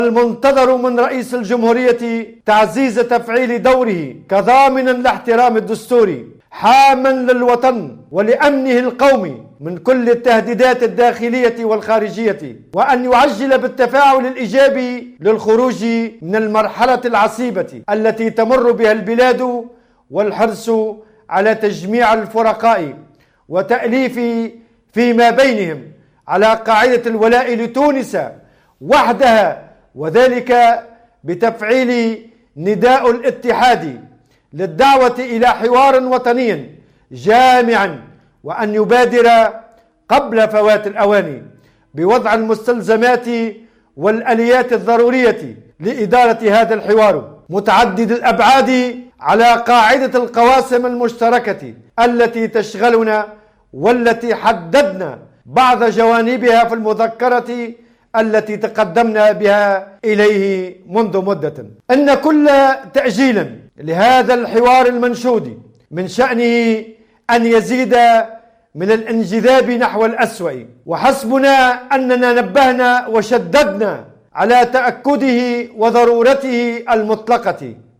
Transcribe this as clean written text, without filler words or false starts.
المنتظر من رئيس الجمهورية تعزيز تفعيل دوره كضامن لاحترام الدستور، حاما للوطن ولأمنه القومي من كل التهديدات الداخلية والخارجية، وأن يعجل بالتفاعل الإيجابي للخروج من المرحلة العصيبة التي تمر بها البلاد، والحرص على تجميع الفرقاء وتأليف فيما بينهم على قاعدة الولاء لتونس وحدها، وذلك بتفعيل نداء الاتحاد للدعوة إلى حوار وطني جامع، وأن يبادر قبل فوات الأوان بوضع المستلزمات والآليات الضرورية لإدارة هذا الحوار متعدد الأبعاد على قاعدة القواسم المشتركة التي تشغلنا، والتي حددنا بعض جوانبها في المذكرة التي تقدمنا بها إليه منذ مدة. إن كل تأجيل لهذا الحوار المنشود من شأنه أن يزيد من الانجذاب نحو الأسوأ، وحسبنا أننا نبهنا وشددنا على تأكده وضرورته المطلقة